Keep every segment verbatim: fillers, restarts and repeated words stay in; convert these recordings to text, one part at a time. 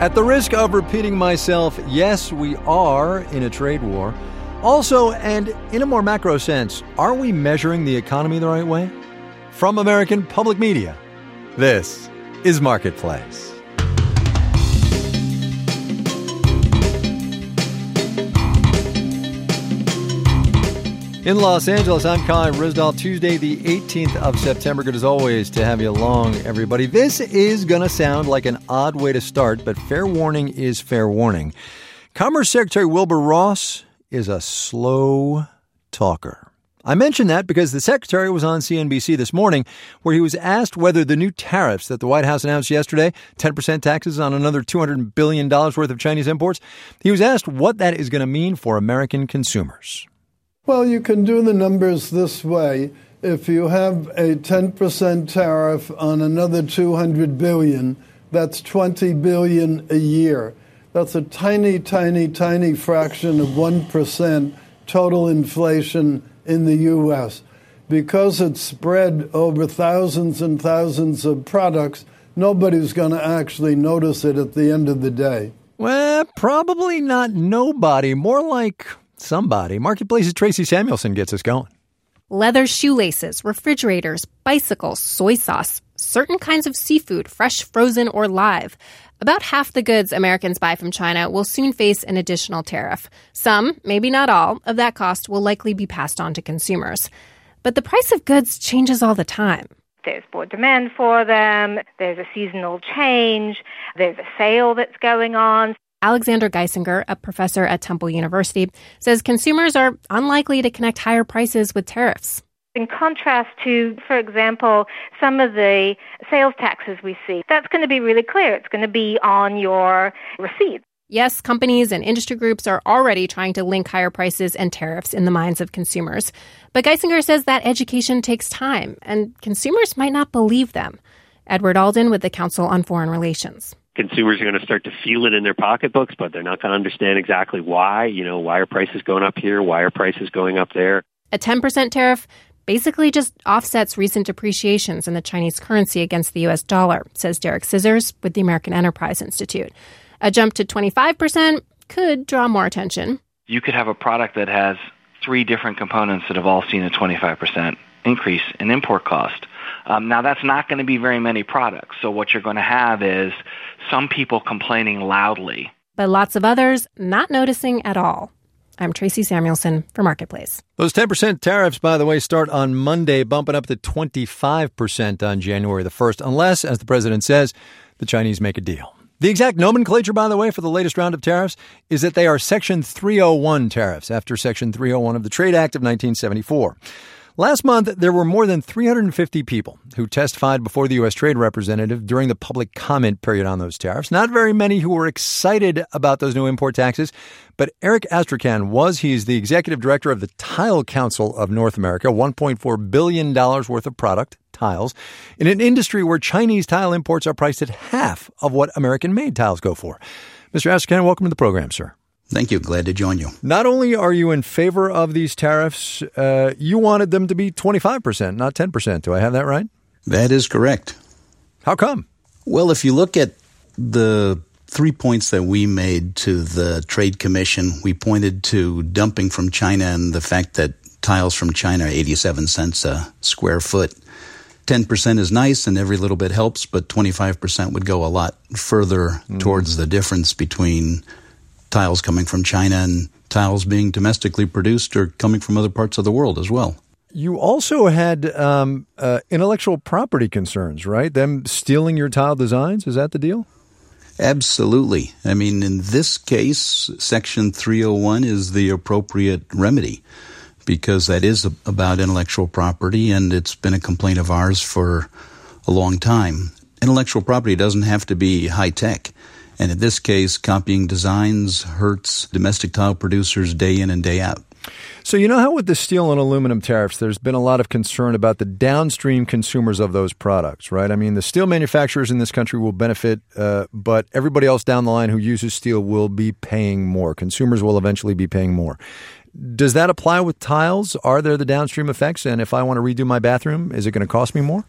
At the risk of repeating myself, yes, we are in a trade war. Also, and in a more macro sense, are we measuring the economy the right way? From American Public Media, this is Marketplace. In Los Angeles, I'm Kai Ryssdal. Tuesday, the eighteenth of September. Good as always to have you along, everybody. This is going to sound like an odd way to start, but fair warning is fair warning. Commerce Secretary Wilbur Ross is a slow talker. I mention that because the Secretary was on C N B C this morning where he was asked whether the new tariffs that the White House announced yesterday, ten percent taxes on another two hundred billion dollars worth of Chinese imports, he was asked what that is going to mean for American consumers. Well, you can do the numbers this way. If you have a ten percent tariff on another two hundred billion dollars, that's twenty billion dollars a year. That's a tiny, tiny, tiny fraction of one percent total inflation in the U S. Because it's spread over thousands and thousands of products, nobody's going to actually notice it at the end of the day. Well, probably not nobody, more like somebody. Marketplace's Tracy Samuelson gets us going. Leather shoelaces, refrigerators, bicycles, soy sauce, certain kinds of seafood, fresh, frozen, or live. About half the goods Americans buy from China will soon face an additional tariff. Some, maybe not all, of that cost will likely be passed on to consumers. But the price of goods changes all the time. There's more demand for them, there's a seasonal change, there's a sale that's going on. Alexander Geisinger, a professor at Temple University, says consumers are unlikely to connect higher prices with tariffs. In contrast to, for example, some of the sales taxes we see, that's going to be really clear. It's going to be on your receipt. Yes, companies and industry groups are already trying to link higher prices and tariffs in the minds of consumers. But Geisinger says that education takes time, and consumers might not believe them. Edward Alden with the Council on Foreign Relations. Consumers are going to start to feel it in their pocketbooks, but they're not going to understand exactly why. You know, why are prices going up here? Why are prices going up there? A ten percent tariff basically just offsets recent depreciations in the Chinese currency against the U S dollar, says Derek Scissors with the American Enterprise Institute. A jump to twenty-five percent could draw more attention. You could have a product that has three different components that have all seen a twenty-five percent increase in import cost. Um, now, that's not going to be very many products. So what you're going to have is some people complaining loudly. But lots of others not noticing at all. I'm Tracy Samuelson for Marketplace. Those ten percent tariffs, by the way, start on Monday, bumping up to twenty-five percent on January the first, unless, as the president says, the Chinese make a deal. The exact nomenclature, by the way, for the latest round of tariffs is that they are Section three oh one tariffs, after Section three oh one of the Trade Act of nineteen seventy-four. Last month, there were more than three hundred fifty people who testified before the U S Trade Representative during the public comment period on those tariffs. Not very many who were excited about those new import taxes, but Eric Astrachan was. He's the executive director of the Tile Council of North America, one point four billion dollars worth of product, tiles, in an industry where Chinese tile imports are priced at half of what American-made tiles go for. Mister Astrachan, welcome to the program, sir. Thank you. Glad to join you. Not only are you in favor of these tariffs, uh, you wanted them to be twenty-five percent, not ten percent. Do I have that right? That is correct. How come? Well, if you look at the three points that we made to the Trade Commission, we pointed to dumping from China and the fact that tiles from China are eighty-seven cents a square foot. ten percent is nice and every little bit helps, but twenty-five percent would go a lot further mm. towards the difference between tiles coming from China and tiles being domestically produced or coming from other parts of the world as well. You also had um, uh, intellectual property concerns, right? Them stealing your tile designs? Is that the deal? Absolutely. I mean, in this case, Section three oh one is the appropriate remedy because that is about intellectual property, and it's been a complaint of ours for a long time. Intellectual property doesn't have to be high-tech. And in this case, copying designs hurts domestic tile producers day in and day out. So you know how with the steel and aluminum tariffs, there's been a lot of concern about the downstream consumers of those products, right? I mean, the steel manufacturers in this country will benefit, uh, but everybody else down the line who uses steel will be paying more. Consumers will eventually be paying more. Does that apply with tiles? Are there the downstream effects? And if I want to redo my bathroom, is it going to cost me more?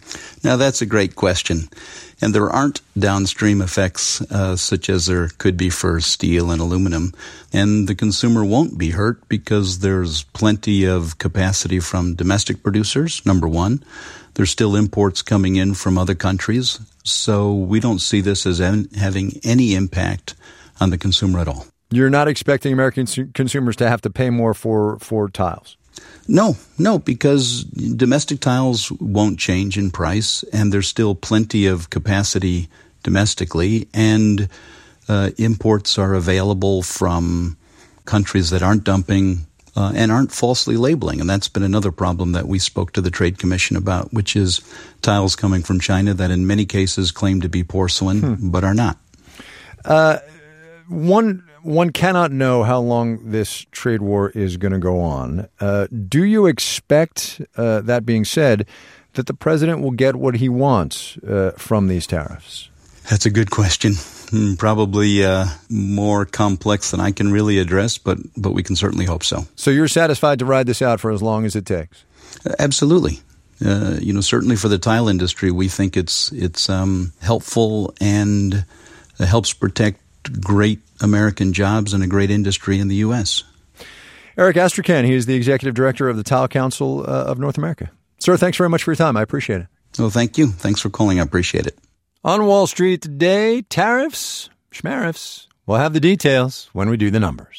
Now, that's a great question. And there aren't downstream effects uh, such as there could be for steel and aluminum. And the consumer won't be hurt because there's plenty of capacity from domestic producers, number one. There's still imports coming in from other countries. So we don't see this as en- having any impact on the consumer at all. You're not expecting American su- consumers to have to pay more for, for tiles? No, no, because domestic tiles won't change in price, and there's still plenty of capacity domestically, and uh, imports are available from countries that aren't dumping uh, and aren't falsely labeling. And that's been another problem that we spoke to the Trade Commission about, which is tiles coming from China that in many cases claim to be porcelain, hmm. but are not. Uh, one... One cannot know how long this trade war is going to go on. Uh, do you expect, uh, that being said, that the president will get what he wants uh, from these tariffs? That's a good question. Probably uh, more complex than I can really address, but but we can certainly hope so. So you're satisfied to ride this out for as long as it takes? Uh, absolutely. Uh, you know, certainly for the tile industry, we think it's it's um, helpful and uh, helps protect great American jobs and a great industry in the U S. Eric Astrachan, he is the executive director of the Tile Council uh, of North America. Sir, thanks very much for your time. I appreciate it. Well, thank you. Thanks for calling. I appreciate it. On Wall Street today, tariffs, schmariffs. We'll have the details when we do the numbers.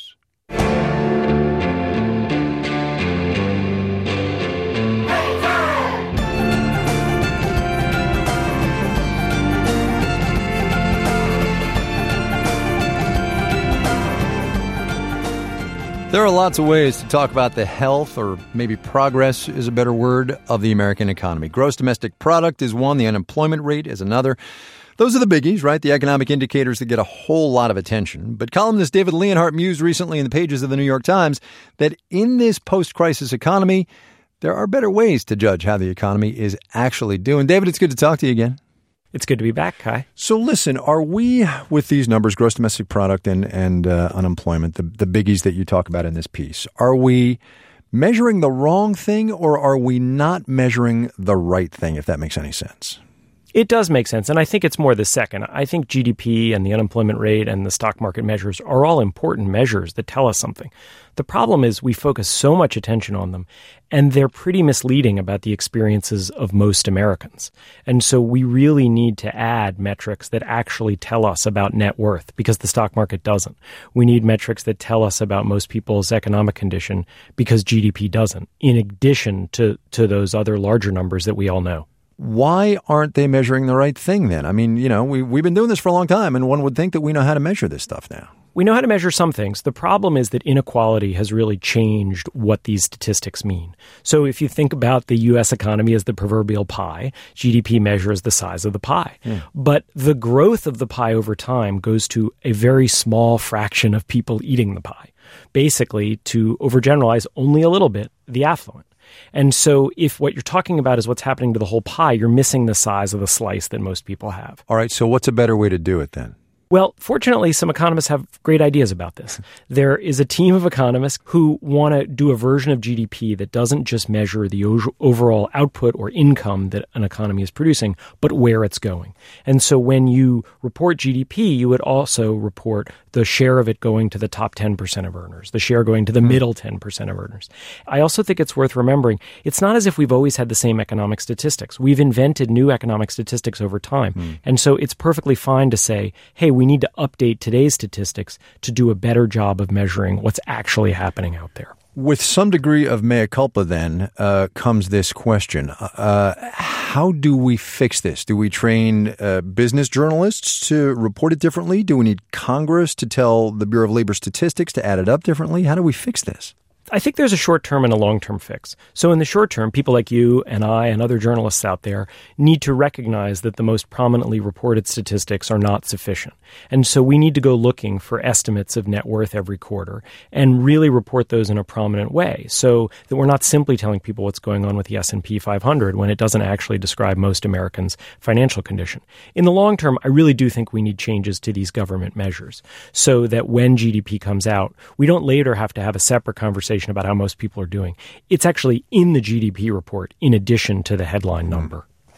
There are lots of ways to talk about the health, or maybe progress is a better word, of the American economy. Gross domestic product is one. The unemployment rate is another. Those are the biggies, right? The economic indicators that get a whole lot of attention. But columnist David Leonhardt mused recently in the pages of the New York Times that in this post-crisis economy, there are better ways to judge how the economy is actually doing. David, it's good to talk to you again. It's good to be back, Kai. So listen, are we, with these numbers, gross domestic product and, and uh, unemployment, the, the biggies that you talk about in this piece, are we measuring the wrong thing, or are we not measuring the right thing, if that makes any sense? It does make sense, and I think it's more the second. I think G D P and the unemployment rate and the stock market measures are all important measures that tell us something. The problem is we focus so much attention on them, and they're pretty misleading about the experiences of most Americans. And so we really need to add metrics that actually tell us about net worth, because the stock market doesn't. We need metrics that tell us about most people's economic condition, because G D P doesn't, in addition to, to those other larger numbers that we all know. Why aren't they measuring the right thing then? I mean, you know, we, we've been doing this for a long time, and one would think that we know how to measure this stuff now. We know how to measure some things. The problem is that inequality has really changed what these statistics mean. So if you think about the U S economy as the proverbial pie, G D P measures the size of the pie. Mm. But the growth of the pie over time goes to a very small fraction of people eating the pie. Basically, to overgeneralize only a little bit, the affluent. And so if what you're talking about is what's happening to the whole pie, you're missing the size of the slice that most people have. All right, so what's a better way to do it then? Well, fortunately, some economists have great ideas about this. There is a team of economists who want to do a version of G D P that doesn't just measure the o- overall output or income that an economy is producing, but where it's going. And so when you report G D P, you would also report the share of it going to the top ten percent of earners, the share going to the middle ten percent of earners. I also think it's worth remembering, it's not as if we've always had the same economic statistics. We've invented new economic statistics over time. Mm. And so it's perfectly fine to say, hey, we need to update today's statistics to do a better job of measuring what's actually happening out there. With some degree of mea culpa, then, uh, comes this question. Uh, how do we fix this? Do we train uh, business journalists to report it differently? Do we need Congress to tell the Bureau of Labor Statistics to add it up differently? How do we fix this? I think there's a short-term and a long-term fix. So in the short term, people like you and I and other journalists out there need to recognize that the most prominently reported statistics are not sufficient. And so we need to go looking for estimates of net worth every quarter and really report those in a prominent way, so that we're not simply telling people what's going on with the S and P five hundred when it doesn't actually describe most Americans' financial condition. In the long term, I really do think we need changes to these government measures so that when G D P comes out, we don't later have to have a separate conversation about how most people are doing. It's actually in the G D P report in addition to the headline number.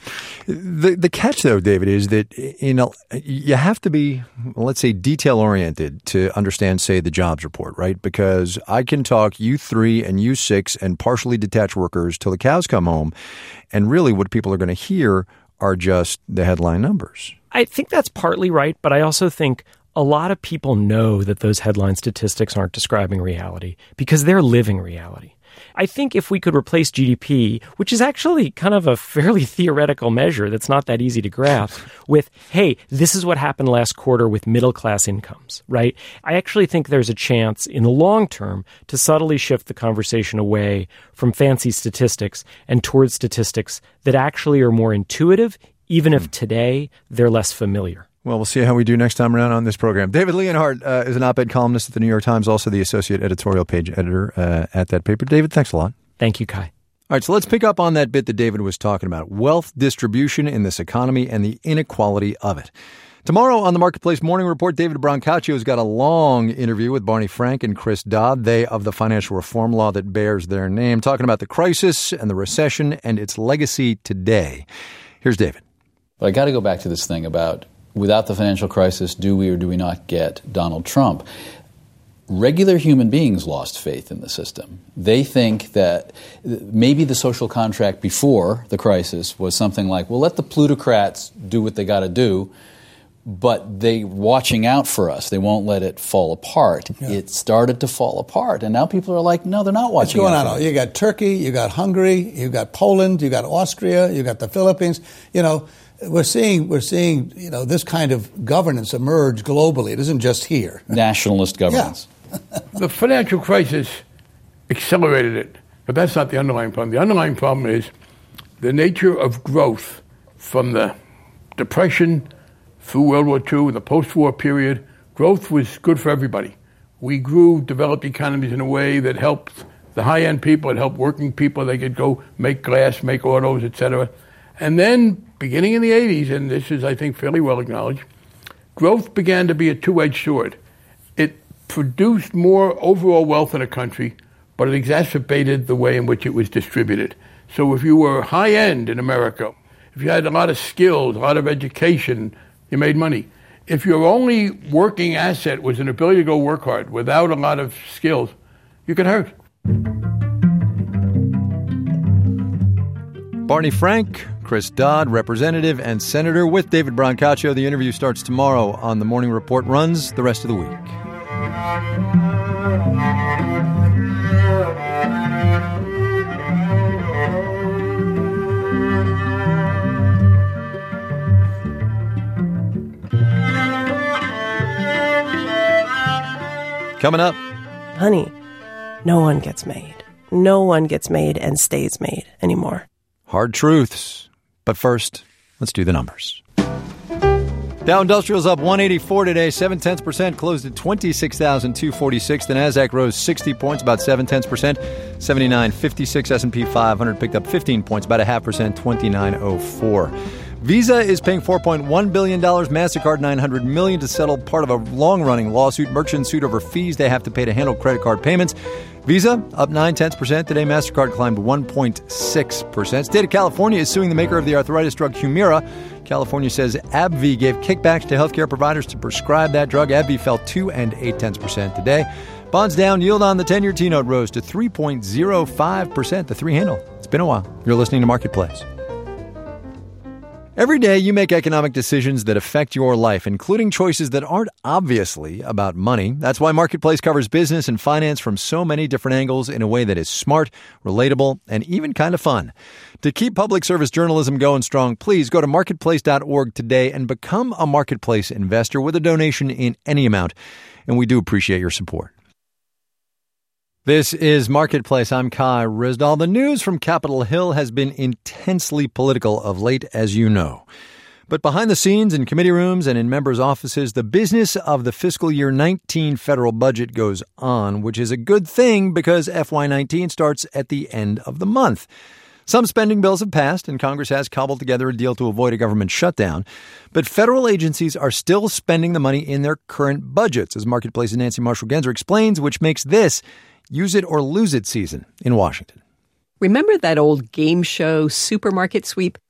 The the catch, though, David, is that you know you have to be, let's say, detail oriented to understand, say, the jobs report, right? Because I can talk U three and U six and partially detached workers till the cows come home, and really what people are going to hear are just the headline numbers. I think that's partly right, but I also think a lot of people know that those headline statistics aren't describing reality because they're living reality. I think if we could replace G D P, which is actually kind of a fairly theoretical measure that's not that easy to grasp, with, hey, this is what happened last quarter with middle-class incomes, right? I actually think there's a chance in the long term to subtly shift the conversation away from fancy statistics and towards statistics that actually are more intuitive, even if today they're less familiar. Well, we'll see how we do next time around on this program. David Leonhardt uh, is an op-ed columnist at the New York Times, also the associate editorial page editor uh, at that paper. David, thanks a lot. Thank you, Kai. All right, so let's pick up on that bit that David was talking about, wealth distribution in this economy and the inequality of it. Tomorrow on the Marketplace Morning Report, David Brancaccio has got a long interview with Barney Frank and Chris Dodd, they of the financial reform law that bears their name, talking about the crisis and the recession and its legacy today. Here's David. But I got to go back to this thing about without the financial crisis, do we or do we not get Donald Trump? Regular human beings lost faith in the system. They think that maybe the social contract before the crisis was something like, well, let the plutocrats do what they got to do, but they're watching out for us. They won't let it fall apart. Yeah. It started to fall apart, and now people are like, no, they're not watching What's going out on? You got Turkey, you got Hungary, you got Poland, you got Austria, you got the Philippines. You know, We're seeing, we're seeing, you know, this kind of governance emerge globally. It isn't just here. Nationalist governance. Yeah. The financial crisis accelerated it, but that's not the underlying problem. The underlying problem is the nature of growth from the Depression through World War Two and the post-war period. Growth was good for everybody. We grew developed economies in a way that helped the high-end people, it helped working people. They could go make glass, make autos, et cetera. And then, beginning in the eighties, and this is, I think, fairly well acknowledged, growth began to be a two-edged sword. It produced more overall wealth in a country, but it exacerbated the way in which it was distributed. So if you were high-end in America, if you had a lot of skills, a lot of education, you made money. If your only working asset was an ability to go work hard without a lot of skills, you could hurt. Barney Frank, Chris Dodd, Representative and Senator with David Brancaccio. The interview starts tomorrow on the Morning Report, runs the rest of the week. Coming up. Honey, no one gets made. No one gets made and stays made anymore. Hard truths. But first, let's do the numbers. Dow Industrial's up one eighty-four today, seven tenths percent, closed at twenty-six thousand two hundred forty-six. The Nasdaq rose sixty points, about seven tenths percent, seventy-nine fifty-six. S and P five hundred picked up fifteen points, about a half percent, twenty-nine oh four. Visa is paying four point one billion dollars, MasterCard nine hundred million dollars to settle part of a long-running lawsuit. Merchants sued over fees they have to pay to handle credit card payments. Visa up nine tenths percent today. MasterCard climbed one point six percent. State of California is suing the maker of the arthritis drug Humira. California says AbbVie gave kickbacks to healthcare providers to prescribe that drug. AbbVie fell two and eight tenths percent today. Bonds down. Yield on the ten-year T-note rose to three point oh five percent. The three handle. It's been a while. You're listening to Marketplace. Every day you make economic decisions that affect your life, including choices that aren't obviously about money. That's why Marketplace covers business and finance from so many different angles in a way that is smart, relatable, and even kind of fun. To keep public service journalism going strong, please go to marketplace dot org today and become a Marketplace investor with a donation in any amount. And we do appreciate your support. This is Marketplace. I'm Kai Ryssdal. The news from Capitol Hill has been intensely political of late, as you know. But behind the scenes, in committee rooms and in members' offices, the business of the fiscal year nineteen federal budget goes on, which is a good thing because F Y nineteen starts at the end of the month. Some spending bills have passed, and Congress has cobbled together a deal to avoid a government shutdown. But federal agencies are still spending the money in their current budgets, as Marketplace's Nancy Marshall-Genzer explains, which makes this use it or lose it season in Washington. Remember that old game show Supermarket Sweep?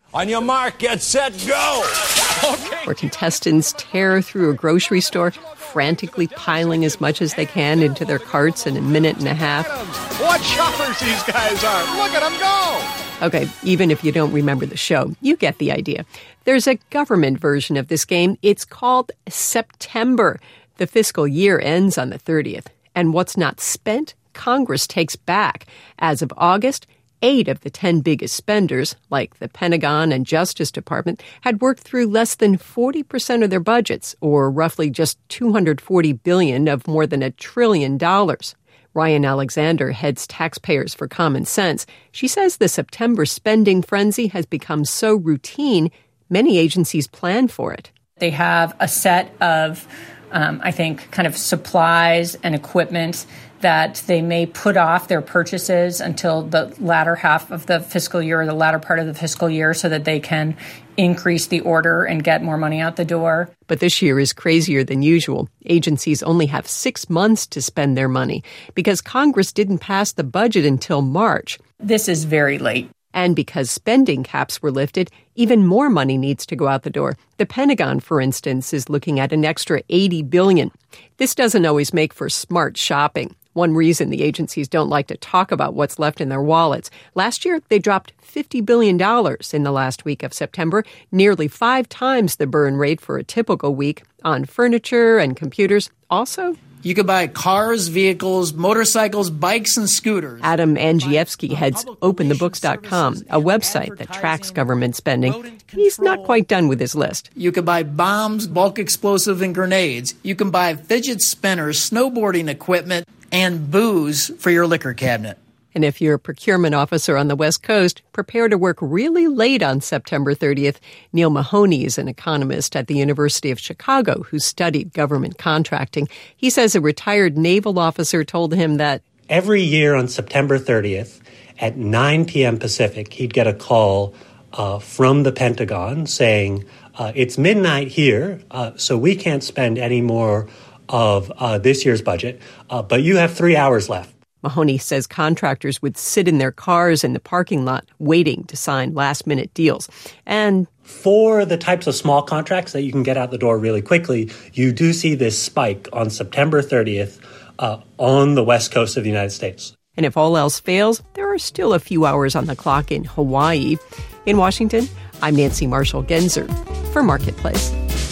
On your mark, get set, go! Okay. Where contestants tear through a grocery store, frantically piling as much as they can into their carts in a minute and a half. What shoppers these guys are! Look at them go! Okay, even if you don't remember the show, you get the idea. There's a government version of this game. It's called September. The fiscal year ends on the thirtieth. And what's not spent, Congress takes back. As of August, eight of the ten biggest spenders, like the Pentagon and Justice Department, had worked through less than forty percent of their budgets, or roughly just two hundred forty billion dollars of more than a trillion dollars. Ryan Alexander heads Taxpayers for Common Sense. She says the September spending frenzy has become so routine, many agencies plan for it. They have a set of, um, I think, kind of supplies and equipment that they may put off their purchases until the latter half of the fiscal year or the latter part of the fiscal year so that they can increase the order and get more money out the door. But this year is crazier than usual. Agencies only have six months to spend their money because Congress didn't pass the budget until March. This is very late. And because spending caps were lifted, even more money needs to go out the door. The Pentagon, for instance, is looking at an extra eighty billion dollars. This doesn't always make for smart shopping. One reason the agencies don't like to talk about what's left in their wallets. Last year, they dropped fifty billion dollars in the last week of September, nearly five times the burn rate for a typical week on furniture and computers. Also, you could buy cars, vehicles, motorcycles, bikes, and scooters. Adam Andrzejewski heads open the books dot com, a website that tracks government spending. He's not quite done with his list. You could buy bombs, bulk explosive, and grenades. You can buy fidget spinners, snowboarding equipment, and booze for your liquor cabinet. And if you're a procurement officer on the West Coast, prepare to work really late on September thirtieth. Neil Mahoney is an economist at the University of Chicago who studied government contracting. He says a retired naval officer told him that every year on September thirtieth at nine p.m. Pacific, he'd get a call uh, from the Pentagon saying, uh, it's midnight here, uh, so we can't spend any more of uh, this year's budget, uh, but you have three hours left. Mahoney says contractors would sit in their cars in the parking lot waiting to sign last-minute deals. And for the types of small contracts that you can get out the door really quickly, you do see this spike on September thirtieth uh, on the west coast of the United States. And if all else fails, there are still a few hours on the clock in Hawaii. In Washington, I'm Nancy Marshall-Genzer for Marketplace.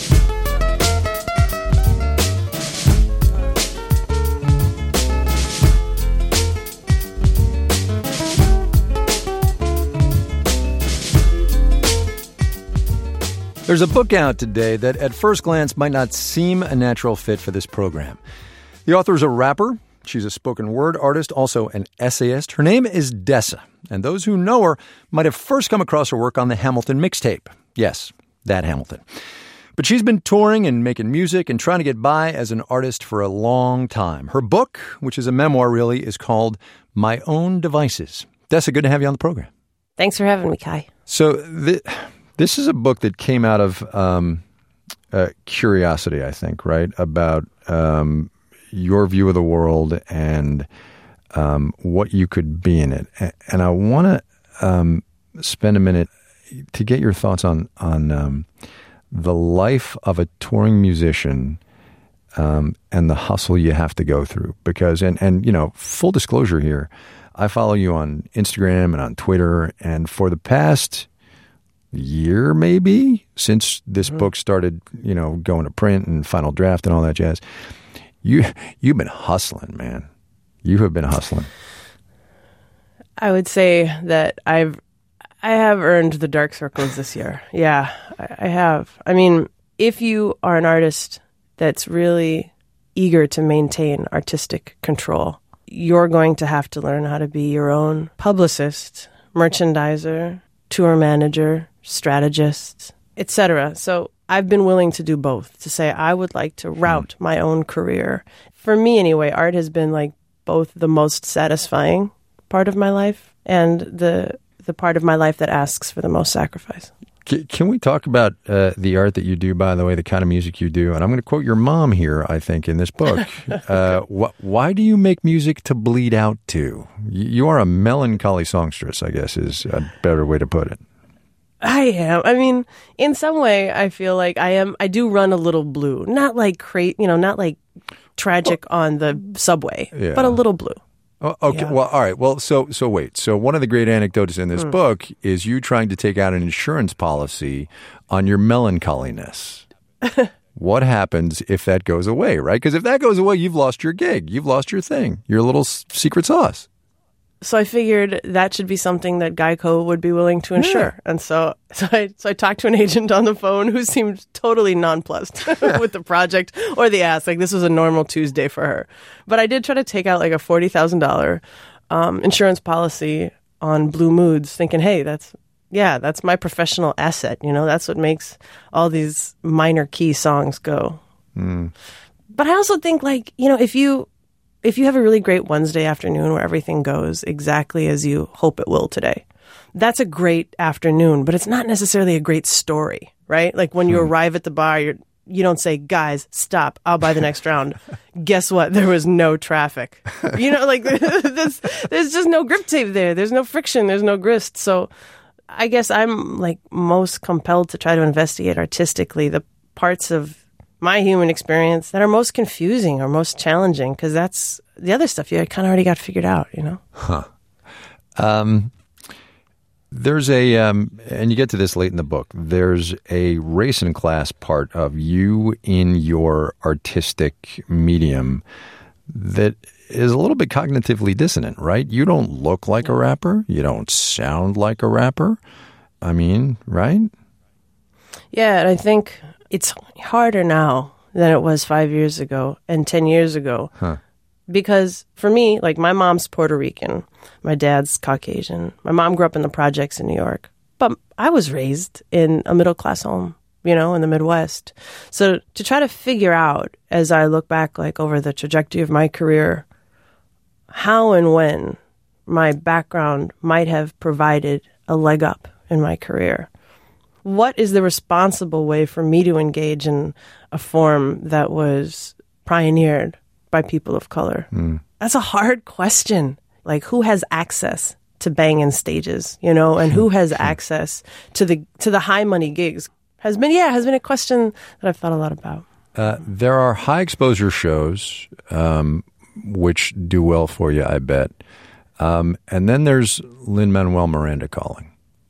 There's a book out today that at first glance might not seem a natural fit for this program. The author is a rapper. She's a spoken word artist, also an essayist. Her name is Dessa, and those who know her might have first come across her work on the Hamilton mixtape. Yes, that Hamilton. But she's been touring and making music and trying to get by as an artist for a long time. Her book, which is a memoir really, is called My Own Devices. Dessa, good to have you on the program. Thanks for having me, Kai. So the... This is a book that came out of um, uh, curiosity, I think, right, about um, your view of the world and um, what you could be in it. And I want to um, spend a minute to get your thoughts on on um, the life of a touring musician um, and the hustle you have to go through. Because, and, and you know, full disclosure here, I follow you on Instagram and on Twitter, and for the past year maybe since this mm-hmm. book started, you know, going to print and final draft and all that jazz, you you've been hustling, man. You have been hustling. I would say that I've I have earned the dark circles this year. Yeah, I, I have. I mean, if you are an artist that's really eager to maintain artistic control, you're going to have to learn how to be your own publicist, merchandiser, tour manager, strategist, et cetera. So I've been willing to do both, to say I would like to route mm. my own career. For me, anyway, art has been like both the most satisfying part of my life and the the part of my life that asks for the most sacrifice. Can we talk about uh, the art that you do, by the way, the kind of music you do? And I'm going to quote your mom here, I think, in this book. uh, wh- why do you make music to bleed out to? You are a melancholy songstress, I guess, is a better way to put it. I am. I mean, in some way, I feel like I am. I do run a little blue, not like cra- you know, not like tragic well, on the subway, yeah. but a little blue. Oh, okay. Yeah. Well, all right. Well, so so wait. So one of the great anecdotes in this hmm. book is you trying to take out an insurance policy on your melancholiness. What happens if that goes away, right? Because if that goes away, you've lost your gig. You've lost your thing, your little secret sauce. So I figured that should be something that Geico would be willing to insure. Yeah. And so so I, so I talked to an agent on the phone who seemed totally nonplussed with the project or the ask. Like this was a normal Tuesday for her. But I did try to take out like a forty thousand dollars um, insurance policy on Blue Moods, thinking, hey, that's, yeah, that's my professional asset. You know, that's what makes all these minor key songs go. Mm. But I also think like, you know, if you... If you have a really great Wednesday afternoon where everything goes exactly as you hope it will today, that's a great afternoon, but it's not necessarily a great story, right? Like when you hmm. arrive at the bar, you're, you don't say, guys, stop, I'll buy the next round. Guess what? There was no traffic. You know, like there's, there's just no grip tape there. There's no friction. There's no grist. So I guess I'm like most compelled to try to investigate artistically the parts of my human experience that are most confusing or most challenging, because that's the other stuff you kind of already got figured out, you know? Huh. Um, there's a, um, and you get to this late in the book, there's a race and class part of you in your artistic medium that is a little bit cognitively dissonant, right? You don't look like a rapper. You don't sound like a rapper. I mean, right? Yeah, and I think it's harder now than it was five years ago and ten years ago. Huh. Because for me, like my mom's Puerto Rican, my dad's Caucasian. My mom grew up in the projects in New York. But I was raised in a middle-class home, you know, in the Midwest. So to try to figure out, as I look back like over the trajectory of my career, how and when my background might have provided a leg up in my career. What is the responsible way for me to engage in a form that was pioneered by people of color? Mm. That's a hard question. Like, who has access to banging stages, you know, and who has access to the to the high money gigs? Has been, yeah, has been a question that I've thought a lot about. Uh, there are high exposure shows um, which do well for you, I bet. Um, and then there's Lin-Manuel Miranda calling.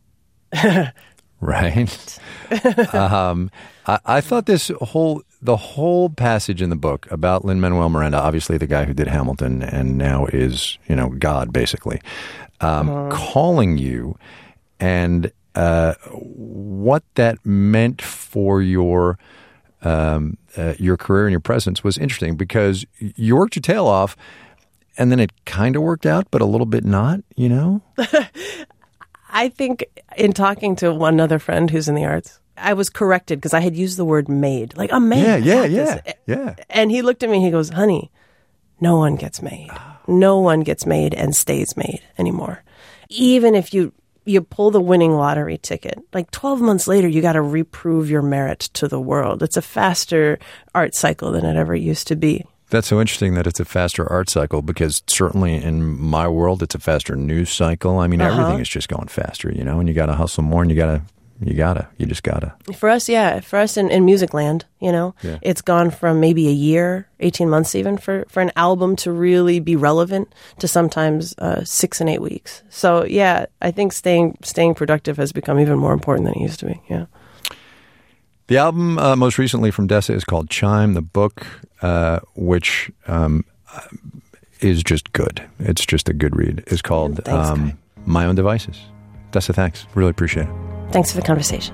Right. um, I, I thought this whole the whole passage in the book about Lin-Manuel Miranda, obviously the guy who did Hamilton and now is, you know, God basically, um, uh-huh. calling you, and uh, what that meant for your um, uh, your career and your presence was interesting, because you worked your tail off, and then it kind of worked out, but a little bit not, you know. I think in talking to one other friend who's in the arts, I was corrected because I had used the word made. Like, I'm made. Yeah, yeah, yeah, yeah. And he looked at me and he goes, honey, no one gets made. No one gets made and stays made anymore. Even if you, you pull the winning lottery ticket, like twelve months later, you got to reprove your merit to the world. It's a faster art cycle than it ever used to be. That's so interesting that it's a faster art cycle, because certainly in my world, it's a faster news cycle. I mean, uh-huh. everything is just going faster, you know, and you got to hustle more, and you got to, you got to, you just got to. For us, yeah. For us in, in music land, you know, yeah. It's gone from maybe a year, eighteen months even, for, for an album to really be relevant to sometimes uh, six and eight weeks. So, yeah, I think staying staying productive has become even more important than it used to be, yeah. The album uh, most recently from Dessa is called Chime. The book, uh, which um, is just good. It's just a good read. Is called thanks, um, My Own Devices. Dessa, thanks. Really appreciate it. Thanks for the conversation.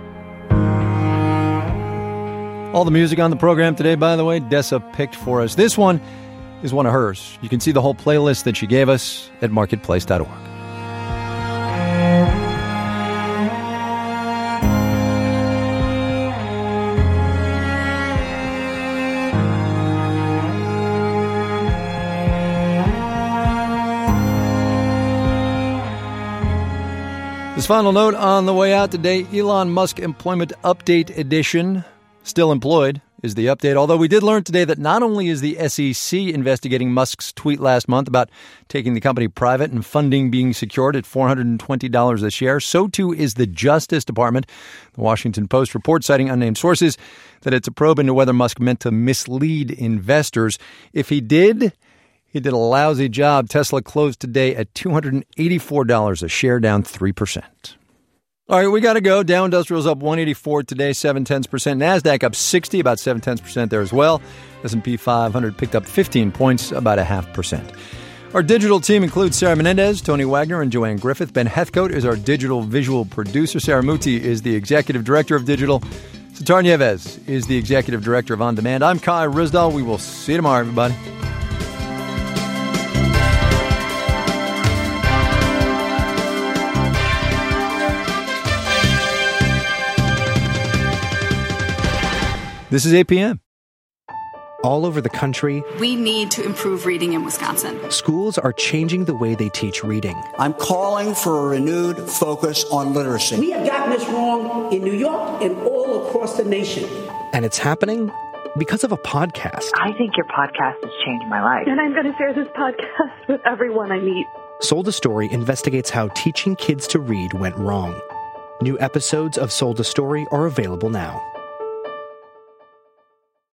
All the music on the program today, by the way, Dessa picked for us. This one is one of hers. You can see the whole playlist that she gave us at marketplace dot org. This final note on the way out today, Elon Musk Employment Update Edition. Still employed is the update. Although we did learn today that not only is the S E C investigating Musk's tweet last month about taking the company private and funding being secured at four hundred twenty dollars a share, so too is the Justice Department. The Washington Post reports, citing unnamed sources, that it's a probe into whether Musk meant to mislead investors. If he did, he did a lousy job. Tesla closed today at two hundred eighty-four dollars a share, down three percent. All right, we got to go. Dow Industrial's up one eighty-four today, seven tenths percent. NASDAQ up sixty, about seven tenths percent there as well. S and P five hundred picked up fifteen points, about a half percent. Our digital team includes Sarah Menendez, Tony Wagner, and Joanne Griffith. Ben Heathcote is our digital visual producer. Sarah Muti is the executive director of digital. Sitar Nieves is the executive director of On Demand. I'm Kai Ryssdal. We will see you tomorrow, everybody. This is eight p.m. All over the country, we need to improve reading in Wisconsin. Schools are changing the way they teach reading. I'm calling for a renewed focus on literacy. We have gotten this wrong in New York and all across the nation. And it's happening because of a podcast. I think your podcast has changed my life. And I'm going to share this podcast with everyone I meet. Sold a Story investigates how teaching kids to read went wrong. New episodes of Sold a Story are available now.